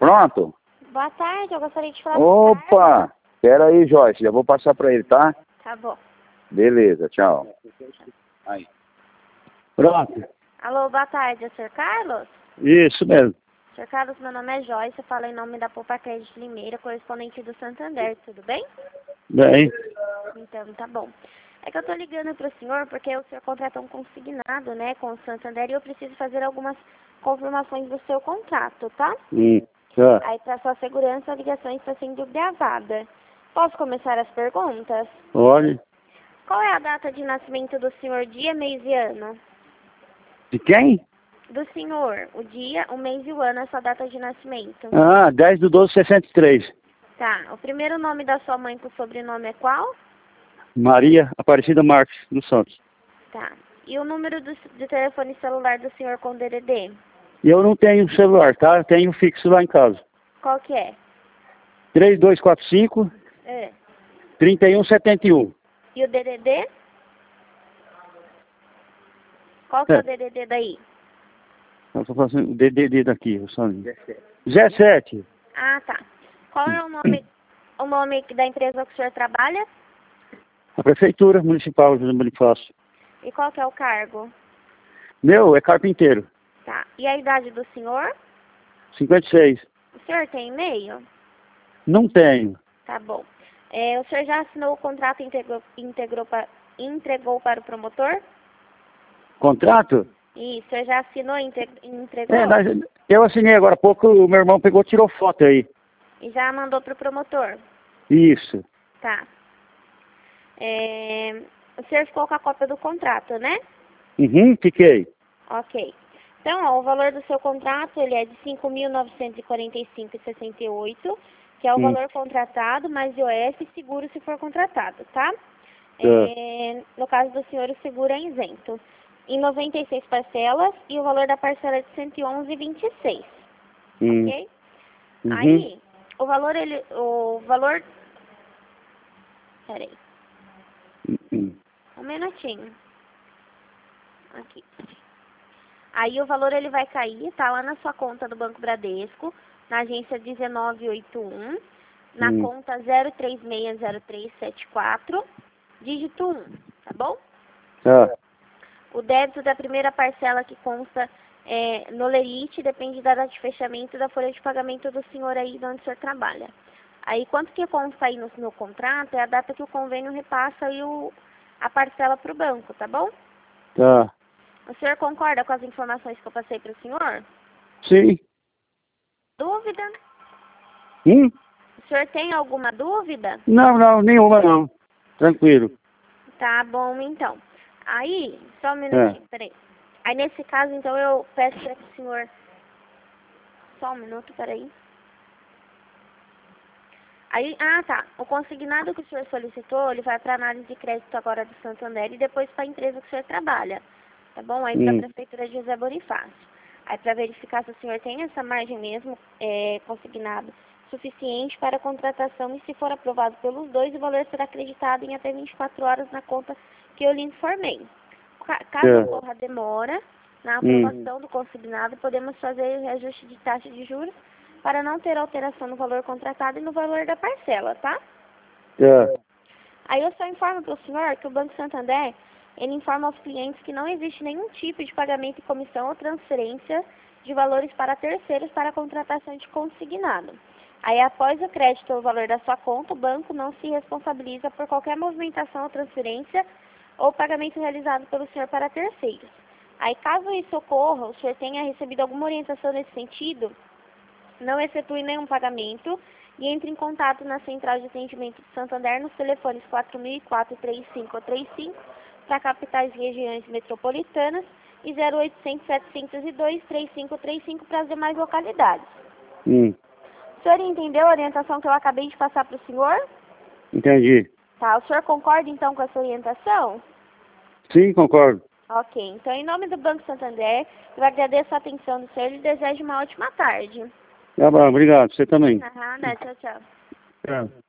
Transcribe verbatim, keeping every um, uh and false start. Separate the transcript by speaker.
Speaker 1: pronto?
Speaker 2: Boa tarde, eu gostaria de falar com o Carlos.
Speaker 1: Opa! Pera aí, Joyce, já vou passar pra ele, tá?
Speaker 2: Tá bom.
Speaker 1: Beleza, tchau. Aí. Pronto.
Speaker 2: Alô, boa tarde, é o senhor Carlos?
Speaker 1: Isso mesmo.
Speaker 2: senhor Carlos, meu nome é Joyce, eu falo em nome da Poupa Crédito Limeira, correspondente do Santander, tudo bem?
Speaker 1: Bem.
Speaker 2: Então, tá bom. É que eu tô ligando pro senhor porque o senhor contratou um consignado, né, com o Santander e eu preciso fazer algumas confirmações do seu contrato, tá?
Speaker 1: Hum, tá.
Speaker 2: Aí, pra sua segurança, a ligação está sendo gravada. Posso começar as perguntas?
Speaker 1: Olha.
Speaker 2: Qual é a data de nascimento do senhor, dia, mês e ano?
Speaker 1: De quem?
Speaker 2: Do senhor, o dia, o mês e o ano, a sua data de nascimento.
Speaker 1: Ah, dez de doze de sessenta e três.
Speaker 2: Tá, o primeiro nome da sua mãe com sobrenome é qual?
Speaker 1: Maria Aparecida Marques dos Santos.
Speaker 2: Tá. E o número do, de telefone celular do senhor com D D D?
Speaker 1: E eu não tenho celular, tá? Eu tenho fixo lá em casa.
Speaker 2: Qual que é?
Speaker 1: três dois quatro cinco,
Speaker 2: É.
Speaker 1: três um sete um.
Speaker 2: E o D D D? Qual que é o D D D daí?
Speaker 1: Eu tô fazendo o D D D daqui, o Sandro. dezessete.
Speaker 2: Ah, tá. Qual é o nome, o nome da empresa que o senhor trabalha?
Speaker 1: A Prefeitura Municipal de Bonifácio.
Speaker 2: E qual que é o cargo?
Speaker 1: Meu, é carpinteiro.
Speaker 2: Tá. E a idade do senhor?
Speaker 1: cinquenta e seis.
Speaker 2: O senhor tem e-mail?
Speaker 1: Não tenho.
Speaker 2: Tá bom. É, o senhor já assinou o contrato e integrou, integrou pa, entregou para o promotor?
Speaker 1: Contrato?
Speaker 2: Isso, o senhor já assinou e inte- entregou?
Speaker 1: É, nós, eu assinei agora há pouco, o meu irmão pegou, tirou foto aí.
Speaker 2: E já mandou para o promotor?
Speaker 1: Isso.
Speaker 2: Tá. É, o senhor ficou com a cópia do contrato, né?
Speaker 1: Uhum, fiquei.
Speaker 2: Ok. Então, ó, o valor do seu contrato, ele é de cinco mil novecentos e quarenta e cinco reais e sessenta e oito centavos, que é o
Speaker 1: Hum.
Speaker 2: valor contratado, mais I O F e seguro se for contratado, tá?
Speaker 1: Tá.
Speaker 2: É, no caso do senhor, o seguro é isento. Em noventa e seis parcelas e o valor da parcela é de cento e onze reais e vinte e seis centavos,
Speaker 1: Hum.
Speaker 2: ok?
Speaker 1: Uhum.
Speaker 2: Aí, o valor, ele, o valor... Peraí,
Speaker 1: Uhum.
Speaker 2: um minutinho. Aqui. Aí o valor ele vai cair, tá lá na sua conta do Banco Bradesco, na agência dezenove oitenta e um, na
Speaker 1: Hum.
Speaker 2: conta zero três seis zero três sete quatro, dígito um, tá bom?
Speaker 1: Tá.
Speaker 2: O débito da primeira parcela que consta é, no lerite depende da data de fechamento da folha de pagamento do senhor aí de onde o senhor trabalha. Aí quanto que consta aí no, no contrato é a data que o convênio repassa aí o, a parcela para o banco, tá bom?
Speaker 1: Tá.
Speaker 2: O senhor concorda com as informações que eu passei para o senhor?
Speaker 1: Sim.
Speaker 2: Dúvida?
Speaker 1: Hum?
Speaker 2: O senhor tem alguma dúvida?
Speaker 1: Não, não, nenhuma não. Tranquilo.
Speaker 2: Tá bom, então. Aí, só um minutinho,
Speaker 1: É.
Speaker 2: peraí. Aí, nesse caso, então, eu peço para que o senhor... Só um minuto, peraí. Aí, ah, tá. O consignado que o senhor solicitou, ele vai para análise de crédito agora do Santander e depois para a empresa que o senhor trabalha. Tá bom? Aí para a
Speaker 1: Hum.
Speaker 2: Prefeitura de José Bonifácio. Aí para verificar se o senhor tem essa margem mesmo, é, consignado, suficiente para a contratação e se for aprovado pelos dois, o valor será acreditado em até vinte e quatro horas na conta que eu lhe informei. Ca- Caso
Speaker 1: É.
Speaker 2: ocorra demora na
Speaker 1: Hum.
Speaker 2: aprovação do consignado, podemos fazer reajuste de taxa de juros para não ter alteração no valor contratado e no valor da parcela, tá?
Speaker 1: Tá.
Speaker 2: Aí eu só informo para o senhor que o Banco Santander, ele informa aos clientes que não existe nenhum tipo de pagamento de comissão ou transferência de valores para terceiros para a contratação de consignado. Aí após o crédito ou o valor da sua conta, o banco não se responsabiliza por qualquer movimentação ou transferência ou pagamento realizado pelo senhor para terceiros. Aí caso isso ocorra, o senhor tenha recebido alguma orientação nesse sentido, não efetue nenhum pagamento e entre em contato na Central de Atendimento de Santander nos telefones quatro mil e quatro, três cinco três cinco para capitais e regiões metropolitanas e zero oitocentos, setecentos e dois, três cinco três cinco para as demais localidades.
Speaker 1: Hum.
Speaker 2: O senhor entendeu a orientação que eu acabei de passar para o senhor?
Speaker 1: Entendi.
Speaker 2: Tá, o senhor concorda então com essa orientação?
Speaker 1: Sim, concordo.
Speaker 2: Ok, então em nome do Banco Santander, eu agradeço a atenção do senhor e desejo uma ótima tarde.
Speaker 1: Tá bom, obrigado. Você também.
Speaker 2: Nada, tchau, tchau.
Speaker 1: Tchau.